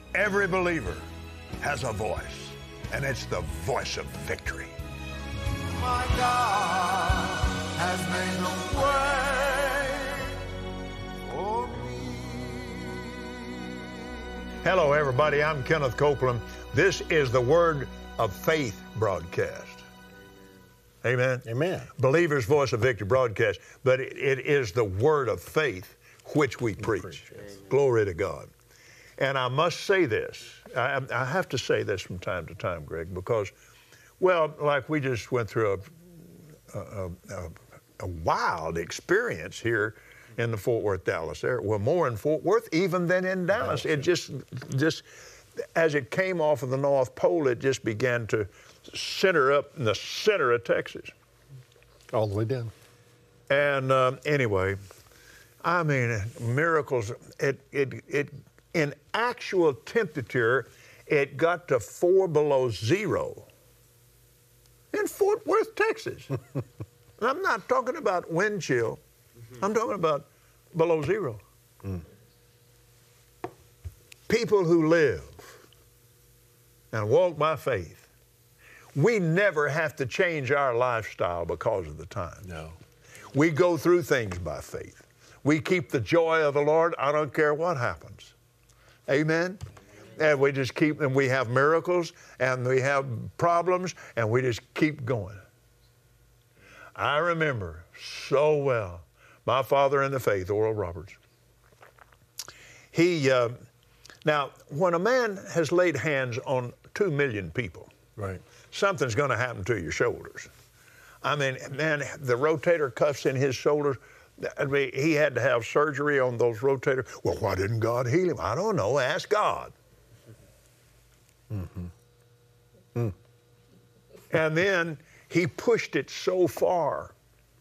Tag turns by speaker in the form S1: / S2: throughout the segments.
S1: Every believer has a voice, and it's the voice of victory.
S2: My God has made a way for me.
S1: Hello, everybody. I'm Kenneth Copeland. This is the Word of Faith broadcast. Amen?
S3: Amen.
S1: Believer's Voice of Victory broadcast. But it is the Word of Faith which we preach.
S3: Yes.
S1: Glory to God. And I must say this. I have to say this from time to time, Greg, because, well, like we just went through a wild experience here in the Fort Worth, Dallas area. Well, more in Fort Worth even than in Dallas. It just as it came off of the North Pole, it just began to center up in the center of Texas.
S3: All the way down.
S1: And anyway, I mean, miracles, it in actual temperature, it got to 4 below zero in Fort Worth, Texas. And I'm not talking about wind chill. I'm talking about below zero. People who live and walk by faith, we never have to change our lifestyle because of the time.
S3: No.
S1: We go through things by faith. We keep the joy of the Lord. I don't care what happens. Amen? And we just keep, and we have miracles, and we have problems, and we just keep going. I remember so well my father in the faith, Oral Roberts. Now, when a man has laid hands on 2 million people,
S3: Right.
S1: something's going to happen to your shoulders. I mean, man, the rotator cuffs in his shoulders, I mean, he had to have surgery on those rotator. Well, why didn't God heal him? I don't know. Ask God. And then he pushed it so far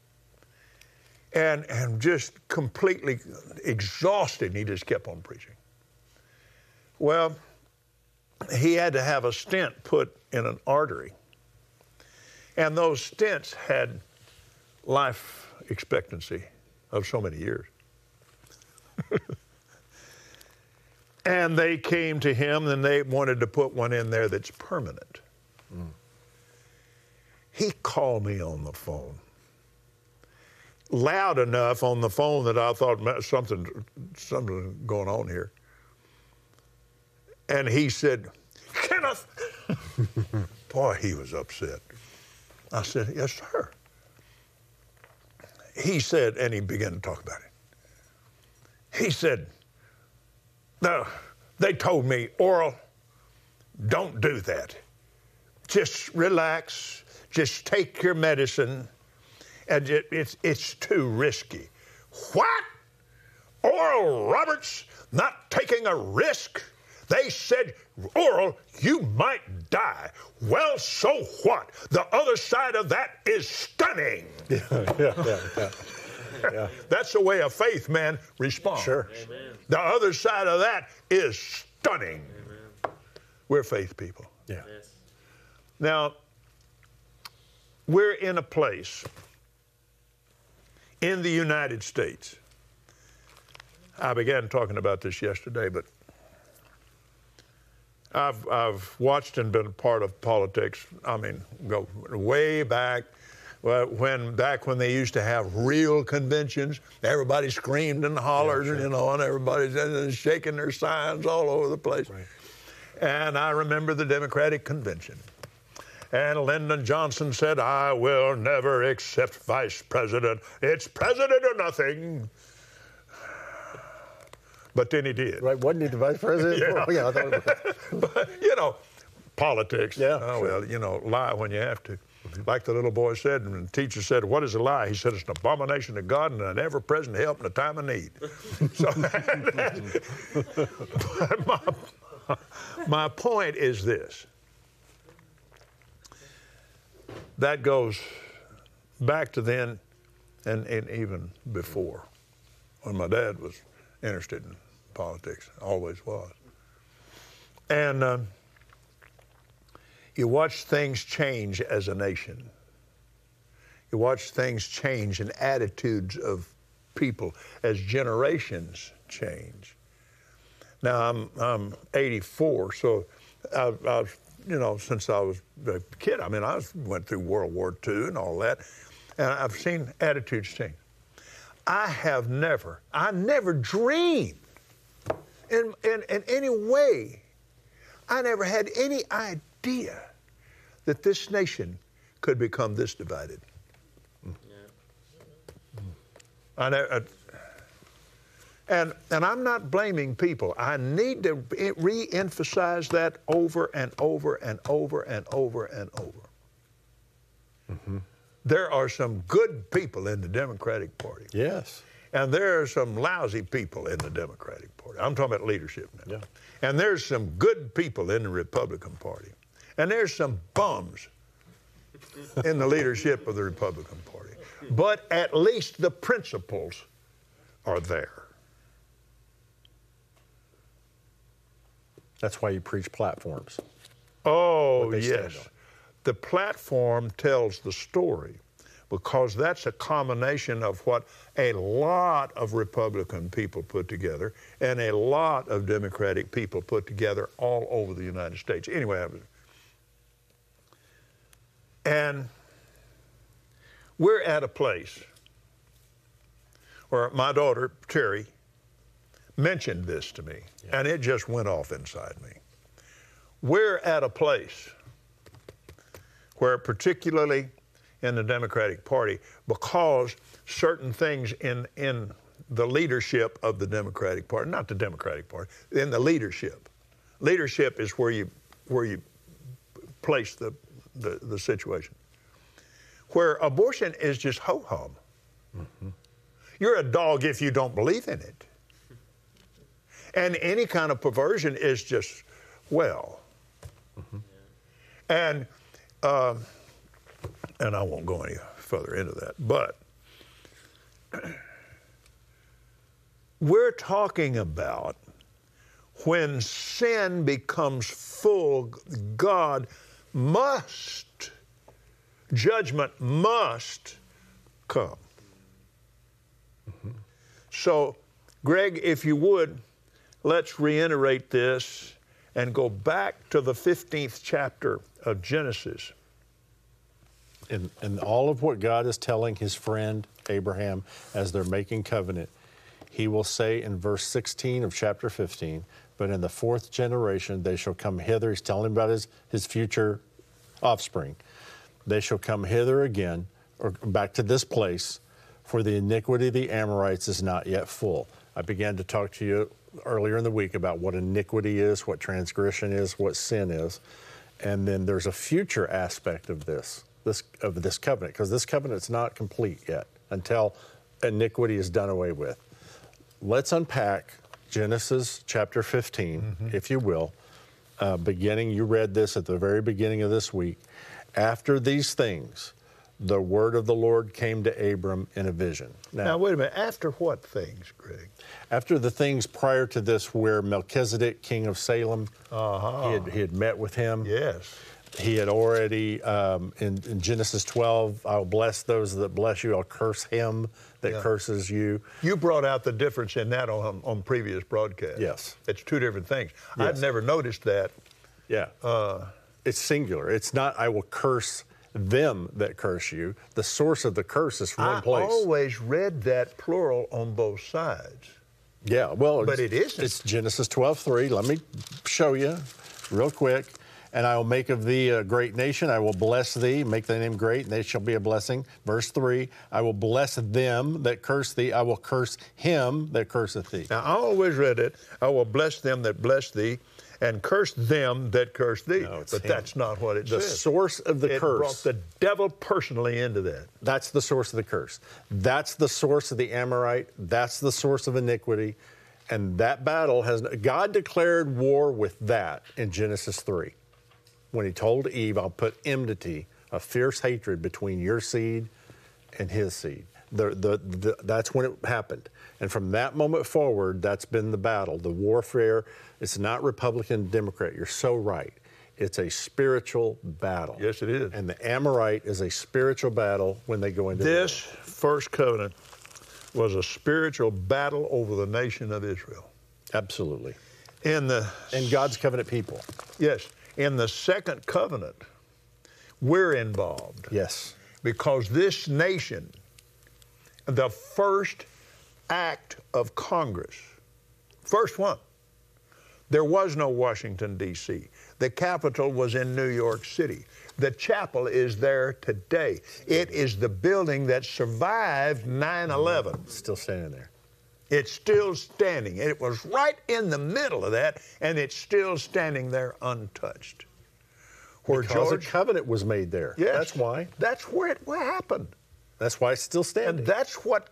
S1: and just completely exhausted, and he just kept on preaching. Well, he had to have a stent put in an artery. And those stents had life expectancy of so many years. And they came to him and they wanted to put one in there that's permanent. He called me on the phone. Loud enough on the phone that I thought something going on here. And he said, Kenneth! Boy, he was upset. I said, yes, sir. He said, and he began to talk about it. He said, no, they told me, Oral, don't do that. Just relax, just take your medicine, and it's too risky. What? Oral Roberts not taking a risk? They said, Oral, you might die. Well, so what? The other side of that is stunning. Yeah. That's the way a faith man responds.
S3: Sure.
S4: Amen.
S1: The other side of that is stunning.
S4: Amen.
S1: We're faith people.
S3: Yeah.
S4: Yes.
S1: Now, we're in a place in the United States. I began talking about this yesterday, but I've watched and been a part of politics. I mean, go way back when they used to have real conventions. Everybody screamed and hollered,
S3: Yeah, sure.
S1: and everybody's shaking their signs all over the place.
S3: Right.
S1: And I remember the Democratic convention. And Lyndon Johnson said, I will never accept vice president. It's president or nothing. But then he did.
S3: Right, wasn't he the vice president?
S1: Yeah.
S3: Oh, yeah, I thought it was.
S1: But, politics.
S3: Yeah,
S1: Oh,
S3: sure.
S1: well, lie when you have to. Like the little boy said, and the teacher said, what is a lie? He said, it's an abomination to God and an ever-present help in a time of need. So, but my point is this. That goes back to then and even before, when my dad was interested in politics, always was. And you watch things change as a nation. You watch things change in attitudes of people as generations change. Now I'm 84, so I've since I was a kid. I mean, went through World War II and all that, and I've seen attitudes change. I never dreamed in any way. I never had any idea that this nation could become this divided. And I'm not blaming people. I need to re-emphasize that over and over and over and over and over. Mm-hmm. There are some good people in the Democratic Party.
S3: Yes.
S1: And there are some lousy people in the Democratic Party. I'm talking about leadership now.
S3: Yeah.
S1: And there's some good people in the Republican Party. And there's some bums in the leadership of the Republican Party. But at least the principles are there.
S3: That's why you preach platforms.
S1: Oh, yes. The platform tells the story because that's a combination of what a lot of Republican people put together and a lot of Democratic people put together all over the United States. Anyway, and we're at a place where my daughter, Terry, mentioned this to me, and it just went off inside me. We're at a place where, particularly in the Democratic Party, because certain things in the leadership of the Democratic Party, not the Democratic Party, in the leadership. Leadership is where you place the situation. Where abortion is just ho-hum. Mm-hmm. You're a dog if you don't believe in it. And any kind of perversion is just, well. Mm-hmm. And I won't go any further into that, but we're talking about when sin becomes full, judgment must come. Mm-hmm. So, Greg, if you would, let's reiterate this and go back to the 15th chapter of Genesis.
S3: And all of what God is telling his friend Abraham as they're making covenant, he will say in verse 16 of chapter 15, but in the fourth generation they shall come hither. He's telling him about his future offspring. They shall come hither again, or back to this place, for the iniquity of the Amorites is not yet full. I began to talk to you earlier in the week about what iniquity is, what transgression is, what sin is. And then there's a future aspect of this covenant, because this covenant's not complete yet until iniquity is done away with. Let's unpack Genesis chapter 15, mm-hmm. if you will. You read this at the very beginning of this week. After these things, the word of the Lord came to Abram in a vision.
S1: Now, wait a minute. After what things, Greg?
S3: After the things prior to this where Melchizedek, king of Salem, he had met with him.
S1: Yes.
S3: He had already, in Genesis 12, I'll bless those that bless you. I'll curse him that curses you.
S1: You brought out the difference in that on previous broadcasts.
S3: Yes.
S1: It's two different things.
S3: Yes.
S1: I'd never noticed that.
S3: Yeah. It's singular. It's not, I will curse them that curse you. The source of the curse is from one place.
S1: I always read that plural on both sides.
S3: Yeah, well,
S1: but it isn't.
S3: It's Genesis 12:3. Let me show you real quick. And I will make of thee a great nation. I will bless thee, make thy name great, and they shall be a blessing. Verse 3, I will bless them that curse thee. I will curse him that curseth thee.
S1: Now, I always read it, I will bless them that bless thee, and curse them that curse thee.
S3: No,
S1: but
S3: him.
S1: That's not what it says.
S3: The source of the curse.
S1: It brought the devil personally into that.
S3: That's the source of the curse. That's the source of the Amorite. That's the source of iniquity. And that battle God declared war with that in Genesis 3. When he told Eve, I'll put enmity, a fierce hatred between your seed and his seed. That's when it happened. And from that moment forward, that's been the battle, the warfare. It's not Republican, Democrat. You're so right. It's a spiritual battle.
S1: Yes, it is.
S3: And the Amorite is a spiritual battle when they go into
S1: this first covenant was a spiritual battle over the nation of Israel.
S3: Absolutely.
S1: In the
S3: and God's covenant people.
S1: Yes, in the second covenant, we're involved.
S3: Yes.
S1: Because this nation, the first act of Congress, first one, there was no Washington, D.C. The Capitol was in New York City. The chapel is there today. It is the building that survived 9/11.
S3: Still standing there.
S1: It's still standing. It was right in the middle of that, and it's still standing there untouched. Where
S3: Because
S1: George,
S3: a covenant was made there.
S1: yes,
S3: That's why.
S1: That's where it happened.
S3: That's why it's still standing.
S1: And that's what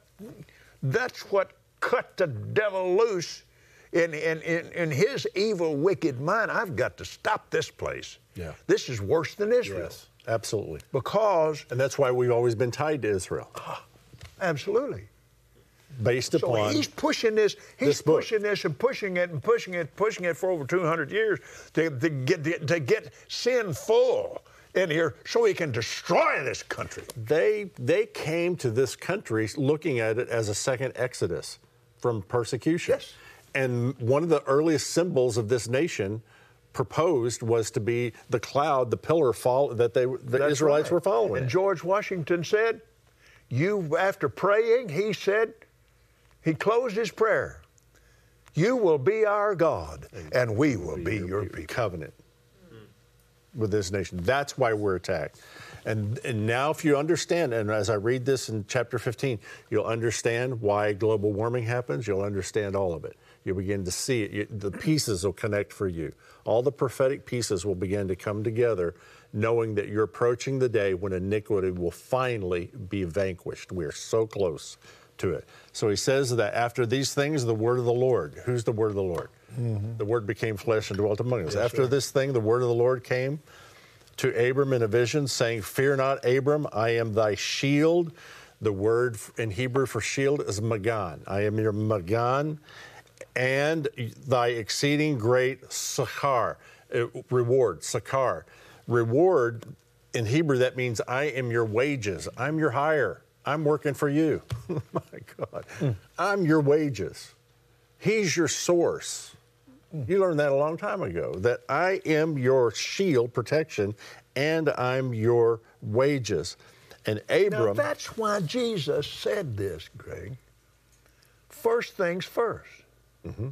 S1: cut the devil loose in his evil, wicked mind. I've got to stop this place.
S3: Yeah.
S1: This is worse than Israel.
S3: Yes, absolutely.
S1: Because,
S3: And that's why we've always been tied to Israel.
S1: absolutely.
S3: Based
S1: So
S3: upon
S1: he's pushing this. He's
S3: this book.
S1: pushing this and pushing it and pushing it for over 200 years to get sin full in here so he can destroy this country.
S3: They came to this country looking at it as a second Exodus from persecution.
S1: Yes.
S3: And one of the earliest symbols of this nation proposed was to be the cloud, the pillar that the
S1: That's
S3: Israelites
S1: right.
S3: were following.
S1: And George Washington said, after praying, he said, he closed his prayer, "You will be our God, and we will be your people."
S3: Covenant with this nation. That's why we're attacked. And now if you understand, and as I read this in chapter 15, you'll understand why global warming happens. You'll understand all of it. You'll begin to see it. The pieces will connect for you. All the prophetic pieces will begin to come together, knowing that you're approaching the day when iniquity will finally be vanquished. We are so close to it. So he says that after these things, the word of the Lord. Who's the word of the Lord? Mm-hmm. The word became flesh and dwelt among us.
S1: Yes,
S3: after
S1: sir.
S3: this thing, the word of the Lord came to Abram in a vision, saying, "Fear not, Abram, I am thy shield." The word in Hebrew for shield is Magan. I am your Magan, and thy exceeding great Sakar, reward, Sakar. Reward, in Hebrew, that means I am your wages. I'm your hire. I'm working for you. My God. I'm your wages. He's your source. You learned that a long time ago, that I am your shield, protection, and I'm your wages. And Abram...
S1: Now, that's why Jesus said this, Greg. First things first. Mm-hmm.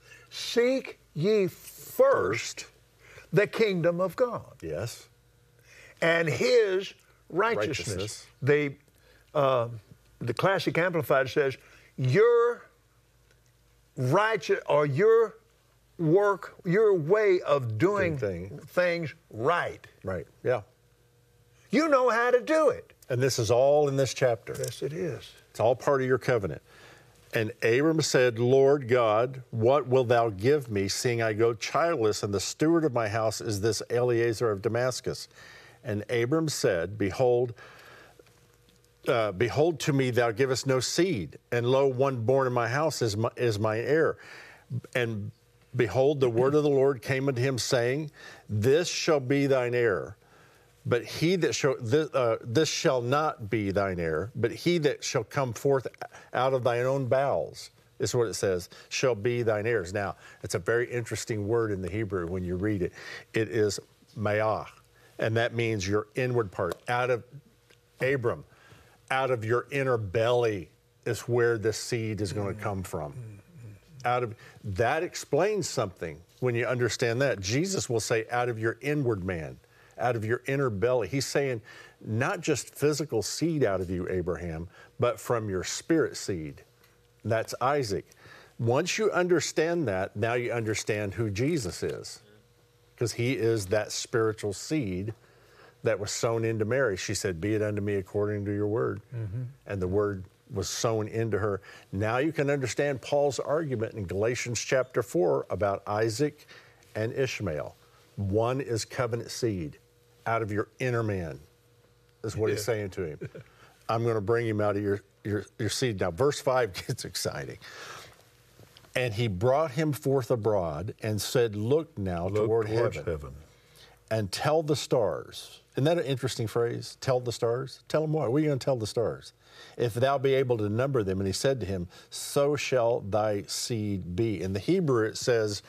S1: Seek ye first the kingdom of God.
S3: Yes.
S1: And his righteousness. The Classic Amplified says, your righteous, or your work, your way of doing things right.
S3: Right, yeah.
S1: You know how to do it.
S3: And this is all in this chapter.
S1: Yes, it is.
S3: It's all part of your covenant. And Abram said, "Lord God, what wilt thou give me, seeing I go childless, and the steward of my house is this Eliezer of Damascus?" And Abram said, Behold to me thou givest no seed, and lo, one born in my house is mine heir. And behold, the word of the Lord came unto him, saying, This shall be thine heir. But he that shall, this shall not be thine heir, but he that shall come forth out of thine own bowels, is what it says, shall be thine heirs. Now, it's a very interesting word in the Hebrew when you read it. It is ma'ah, and that means your inward part. Out of Abram, out of your inner belly is where the seed is going to come from. Out of that explains something when you understand that. Jesus will say, out of your inward man, out of your inner belly. He's saying not just physical seed out of you, Abraham, but from your spirit seed. That's Isaac. Once you understand that, now you understand who Jesus is, because he is that spiritual seed that was sown into Mary. She said, "Be it unto me according to your word." Mm-hmm. And the word was sown into her. Now you can understand Paul's argument in Galatians chapter 4 about Isaac and Ishmael. One is covenant seed out of your inner man, is what he's saying to him. I'm going to bring him out of your seed. Now, verse 5 gets exciting. And he brought him forth abroad and said, Look now toward heaven and tell the stars. Isn't that an interesting phrase? Tell the stars? Tell them what? What are you going to tell the stars? If thou be able to number them. And he said to him, So shall thy seed be. In the Hebrew it says,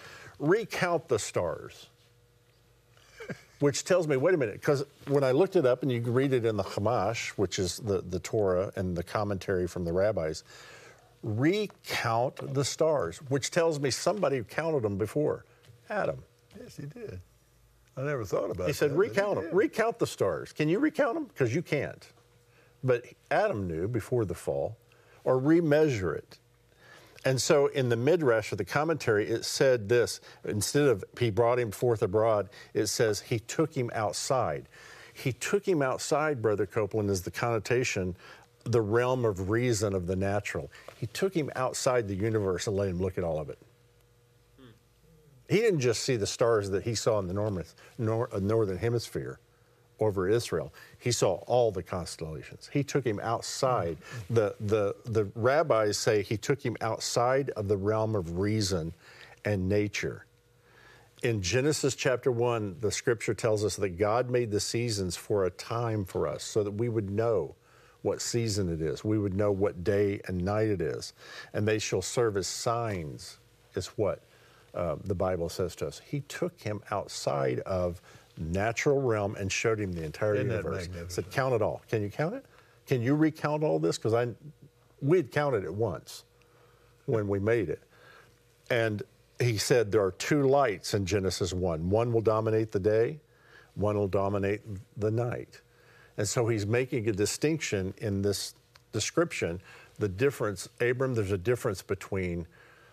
S3: recount the stars. Which tells me, wait a minute, because when I looked it up, and you can read it in the Chumash, which is the Torah and the commentary from the rabbis, recount the stars, which tells me somebody counted them before. Adam.
S1: Yes, he did. I never thought about it.
S3: He said, recount them. Recount the stars. Can you recount them? Because you can't. But Adam knew before the fall, or remeasure it. And so in the Midrash, or the commentary, it said this. Instead of he brought him forth abroad, it says he took him outside. He took him outside, Brother Copeland, is the connotation, the realm of reason of the natural. He took him outside the universe and let him look at all of it. He didn't just see the stars that he saw in the northern hemisphere over Israel. He saw all the constellations. He took him outside. The rabbis say he took him outside of the realm of reason and nature. In Genesis chapter 1, the scripture tells us that God made the seasons for a time for us so that we would know what season it is. We would know what day and night it is. And they shall serve as signs, is what the Bible says to us. He took him outside of natural realm and showed him the entire universe. Said, count it all. Can you count it? Can you recount all this? Because we'd counted it once when we made it. And he said there are two lights in Genesis 1. One will dominate the day, one will dominate the night. And so he's making a distinction in this description. The difference, Abram, there's a difference between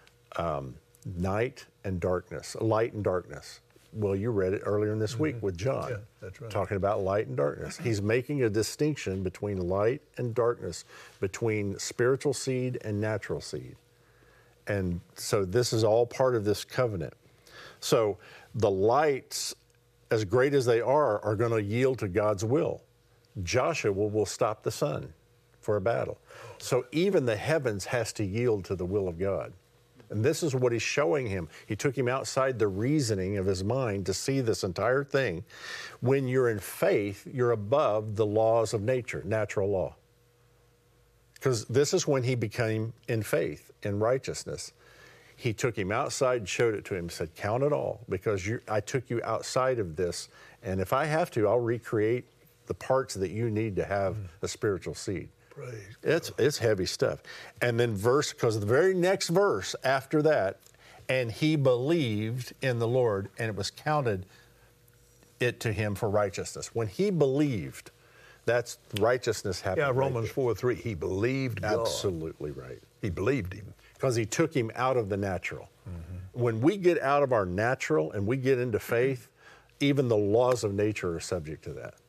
S3: night and darkness, light and darkness. Well, you read it earlier in this week with John,
S1: that's right.
S3: Talking about light and darkness. He's making a distinction between light and darkness, between spiritual seed and natural seed. And so this is all part of this covenant. So the lights, as great as they are going to yield to God's will. Joshua will stop the sun for a battle. So even the heavens has to yield to the will of God. And this is what he's showing him. He took him outside the reasoning of his mind to see this entire thing. When you're in faith, you're above the laws of nature, natural law. Because this is when he became in faith, in righteousness. He took him outside and showed it to him, said, count it all, because I took you outside of this. And if I have to, I'll recreate the parts that you need to have a spiritual seed. It's heavy stuff. And then because the very next verse after that, and he believed in the Lord, and it was counted it to him for righteousness. When he believed, that's righteousness happened.
S1: Yeah, Romans 4:3, he believed God.
S3: Absolutely right.
S1: He believed him.
S3: Because he took him out of the natural. When we get out of our natural and we get into faith, even the laws of nature are subject to that.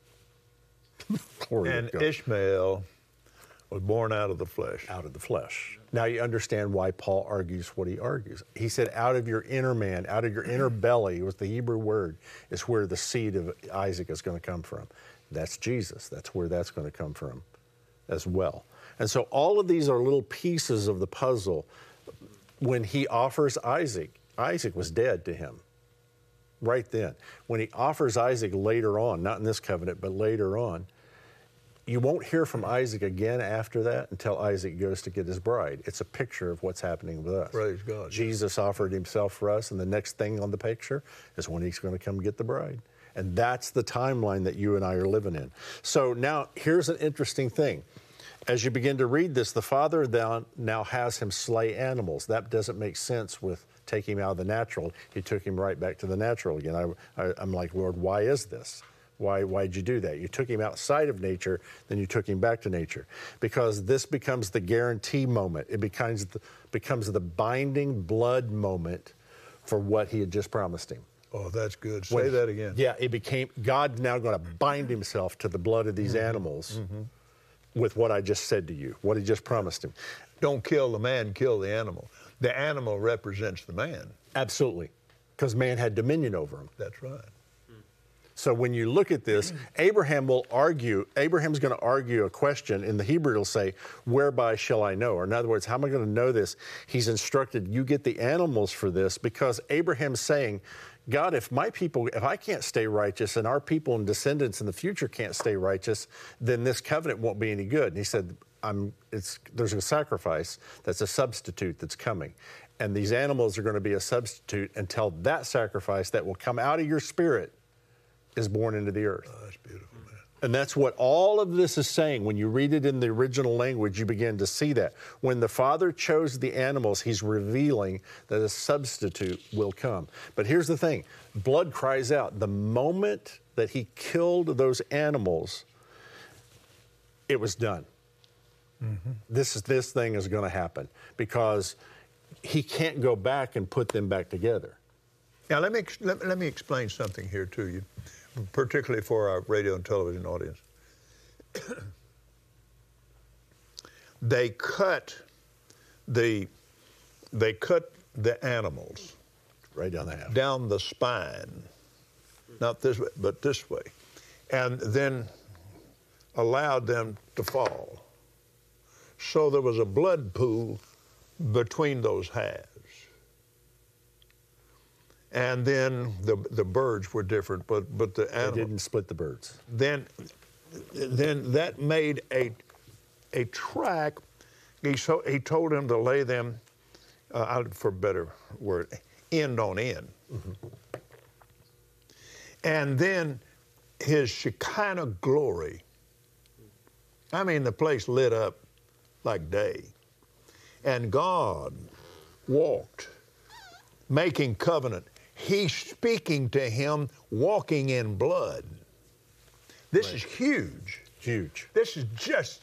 S1: And Ishmael was born out of the flesh.
S3: Out of the flesh. Now you understand why Paul argues what he argues. He said, out of your inner man, out of your inner belly, was the Hebrew word, is where the seed of Isaac is going to come from. That's Jesus. That's where that's going to come from as well. And so all of these are little pieces of the puzzle. When he offers Isaac, Isaac was dead to him right then. When he offers Isaac later on, not in this covenant, but later on, you won't hear from Isaac again after that until Isaac goes to get his bride. It's a picture of what's happening with us.
S1: Praise God.
S3: Jesus offered himself for us, and the next thing on the picture is when he's going to come get the bride. And that's the timeline that you and I are living in. So now here's an interesting thing. As you begin to read this, the Father now has him slay animals. That doesn't make sense with taking him out of the natural. He took him right back to the natural again. I'm like, Lord, why is this? Why'd you do that? You took him outside of nature, then you took him back to nature. Because this becomes the guarantee moment. It becomes the binding blood moment for what he had just promised him.
S1: Oh, that's good. Say that again.
S3: Yeah, it became, God's now going to bind himself to the blood of these animals with what I just said to you, what he just promised him.
S1: Don't kill the man, kill the animal. The animal represents the man.
S3: Absolutely, because man had dominion over him.
S1: That's right.
S3: So when you look at this, Abraham's going to argue a question. In the Hebrew, it'll say, whereby shall I know? Or in other words, how am I going to know this? He's instructed, you get the animals for this, because Abraham's saying, God, if I can't stay righteous and our people and descendants in the future can't stay righteous, then this covenant won't be any good. And he said, there's a sacrifice that's a substitute that's coming. And these animals are going to be a substitute until that sacrifice that will come out of your spirit is born into the earth.
S1: Oh, that's beautiful, man.
S3: And that's what all of this is saying. When you read it in the original language, you begin to see that. When the Father chose the animals, he's revealing that a substitute will come. But here's the thing. Blood cries out. The moment that he killed those animals, it was done. Mm-hmm. This thing is going to happen because he can't go back and put them back together.
S1: Now, let me explain something here to you, particularly for our radio and television audience. They cut the animals
S3: right down the half,
S1: down the spine, not this way, but this way, and then allowed them to fall. So there was a blood pool between those halves. And then the birds were different, but the animal...
S3: They didn't split the birds.
S1: Then that made a track. He told him to lay them, for a better word, end on end. Mm-hmm. And then his Shekinah glory, I mean, the place lit up like day. And God walked, making covenant. He's speaking to him, walking in blood. This is huge.
S3: Huge.
S1: This is just...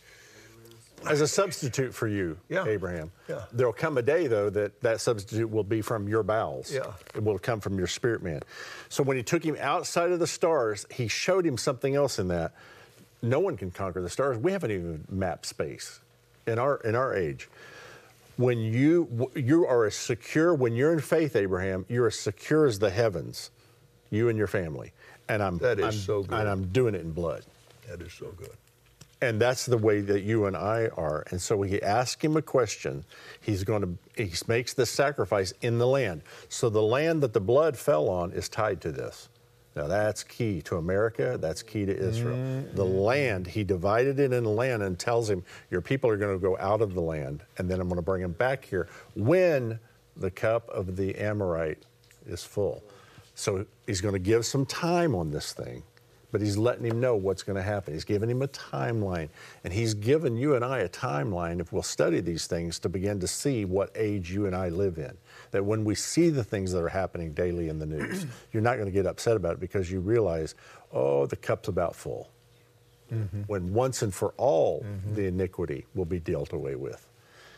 S3: As a substitute for you, Abraham. Yeah. There'll come a day, though, that substitute will be from your bowels.
S1: Yeah.
S3: It will come from your spirit man. So when he took him outside of the stars, he showed him something else in that. No one can conquer the stars. We haven't even mapped space in our age. When you are as secure, when you're in faith, Abraham, you're as secure as the heavens, you and your family. And I'm so good. And I'm doing it in blood.
S1: That is so good.
S3: And that's the way that you and I are. And so when you ask him a question, he makes this sacrifice in the land. So the land that the blood fell on is tied to this. Now, that's key to America. That's key to Israel. Mm-hmm. The land, he divided it in the land and tells him, your people are going to go out of the land, and then I'm going to bring them back here when the cup of the Amorite is full. So he's going to give some time on this thing, but he's letting him know what's going to happen. He's giving him a timeline, and he's given you and I a timeline, if we'll study these things, to begin to see what age you and I live in. That when we see the things that are happening daily in the news, you're not going to get upset about it because you realize, oh, the cup's about full. Mm-hmm. When once and for all, the iniquity will be dealt away with.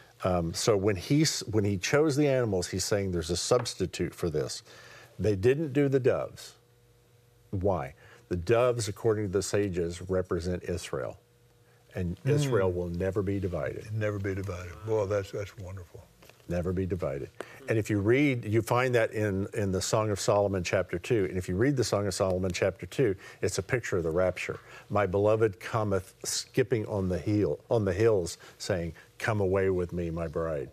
S3: So when he chose the animals, he's saying there's a substitute for this. They didn't do the doves. Why? The doves, according to the sages, represent Israel. And Israel will never be divided.
S1: Never be divided. Boy, that's wonderful.
S3: Never be divided. And if you read, you find that in the Song of Solomon chapter 2. And if you read the Song of Solomon chapter 2, it's a picture of the rapture. My beloved cometh skipping on the hills, saying, come away with me, my bride.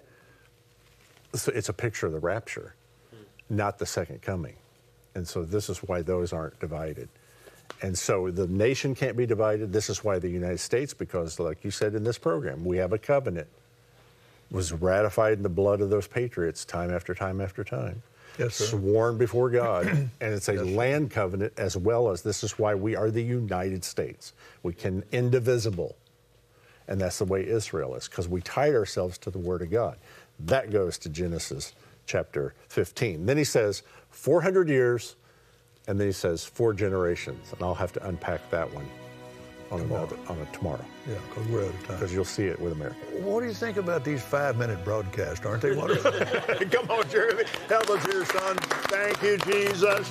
S3: So it's a picture of the rapture, not the second coming. And so this is why those aren't divided. And so the nation can't be divided. This is why the United States, because like you said in this program, we have a covenant. Was ratified in the blood of those patriots time after time after time.
S1: Yes, sir.
S3: Sworn before God. And it's a land covenant as well as this is why we are the United States. We can indivisible. And that's the way Israel is, because we tied ourselves to the Word of God. That goes to Genesis chapter 15. Then he says 400 years, and then he says 4 generations. And I'll have to unpack that one on tomorrow.
S1: Yeah, because we're out of time.
S3: Because you'll see it with America.
S1: What do you think about these 5-minute broadcasts? Aren't they wonderful? Come on, Jeremy. Help us here, son. Thank you, Jesus.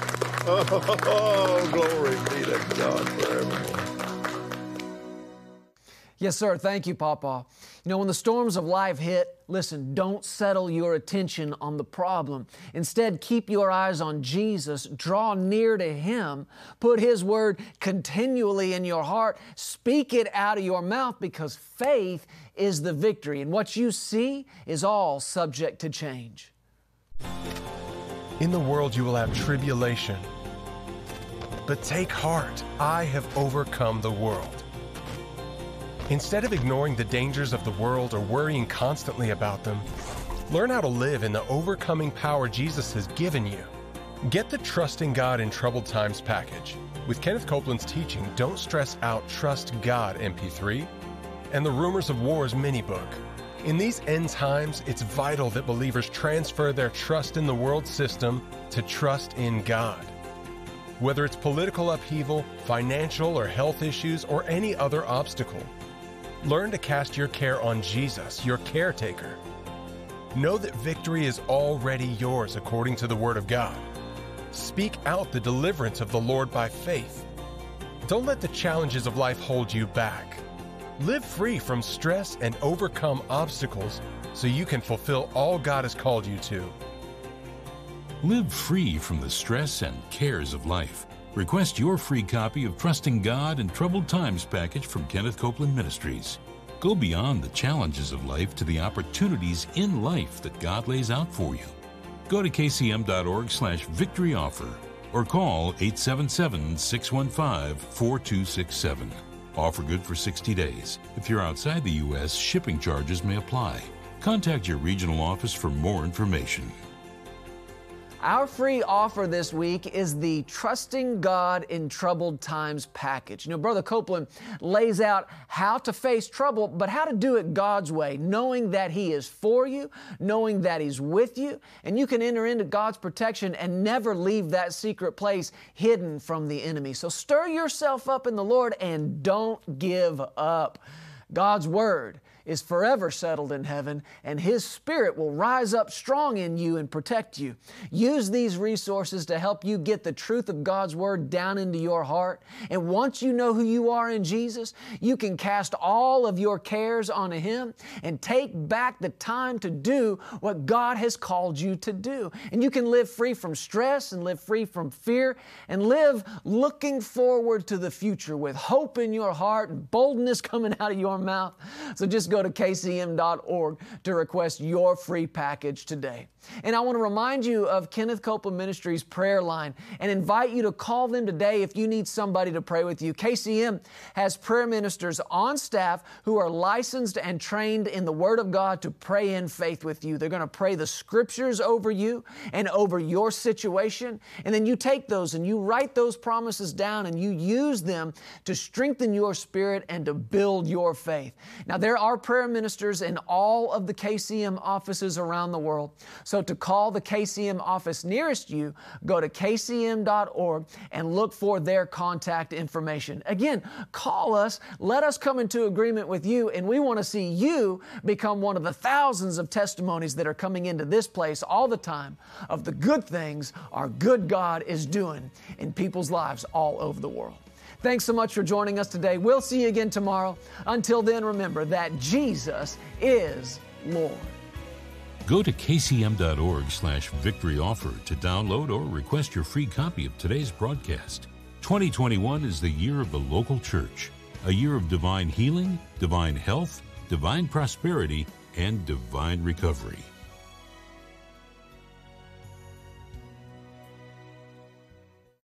S1: Oh, glory be to God forevermore.
S4: Yes, sir. Thank you, Papa. You know, when the storms of life hit, listen, don't settle your attention on the problem. Instead, keep your eyes on Jesus. Draw near to Him. Put His Word continually in your heart. Speak it out of your mouth, because faith is the victory. And what you see is all subject to change.
S5: In the world you will have tribulation. But take heart, I have overcome the world. Instead of ignoring the dangers of the world or worrying constantly about them, learn how to live in the overcoming power Jesus has given you. Get the Trusting God in Troubled Times package with Kenneth Copeland's teaching, Don't Stress Out, Trust God MP3, and the Rumors of Wars mini-book. In these end times, it's vital that believers transfer their trust in the world system to trust in God. Whether it's political upheaval, financial or health issues, or any other obstacle, learn to cast your care on Jesus, your caretaker. Know that victory is already yours according to the Word of God. Speak out the deliverance of the Lord by faith. Don't let the challenges of life hold you back. Live free from stress and overcome obstacles so you can fulfill all God has called you to.
S6: Live free from the stress and cares of life. Request your free copy of Trusting God in Troubled Times package from Kenneth Copeland Ministries. Go beyond the challenges of life to the opportunities in life that God lays out for you. Go to kcm.org/victory offer or call 877-615-4267. Offer good for 60 days. If you're outside the U.S., shipping charges may apply. Contact your regional office for more information.
S4: Our free offer this week is the Trusting God in Troubled Times package. You know, Brother Copeland lays out how to face trouble, but how to do it God's way, knowing that He is for you, knowing that He's with you, and you can enter into God's protection and never leave that secret place hidden from the enemy. So stir yourself up in the Lord and don't give up. God's Word is forever settled in heaven, and His Spirit will rise up strong in you and protect you. Use these resources to help you get the truth of God's Word down into your heart. And once you know who you are in Jesus, you can cast all of your cares onto Him and take back the time to do what God has called you to do. And you can live free from stress and live free from fear and live looking forward to the future with hope in your heart and boldness coming out of your mouth. So just go to kcm.org to request your free package today. And I want to remind you of Kenneth Copeland Ministries prayer line and invite you to call them today if you need somebody to pray with you. KCM has prayer ministers on staff who are licensed and trained in the Word of God to pray in faith with you. They're going to pray the Scriptures over you and over your situation. And then you take those and you write those promises down and you use them to strengthen your spirit and to build your faith. Now, there are prayer ministers in all of the KCM offices around the world. So to call the KCM office nearest you, go to kcm.org and look for their contact information. Again, call us, let us come into agreement with you, and we want to see you become one of the thousands of testimonies that are coming into this place all the time of the good things our good God is doing in people's lives all over the world. Thanks so much for joining us today. We'll see you again tomorrow. Until then, remember that Jesus is Lord.
S6: Go to kcm.org/victory offer to download or request your free copy of today's broadcast. 2021 is the year of the local church, a year of divine healing, divine health, divine prosperity, and divine recovery.